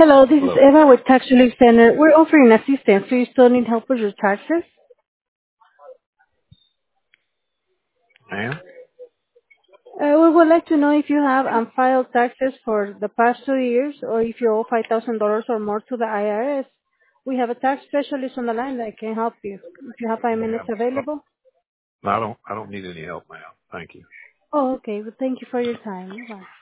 Hello, this is Hello, Eva with Tax Relief Center. We're offering assistance. Do you still need help with your taxes? ma'am. We would like to know if you have unfiled taxes for the past 2 years or if you owe $5,000 or more to the IRS. We have a tax specialist on the line that can help you. If you have 5 minutes Ma'am. available. No, I don't need any help, ma'am. Thank you. Oh, okay. Well, thank you for your time. Bye.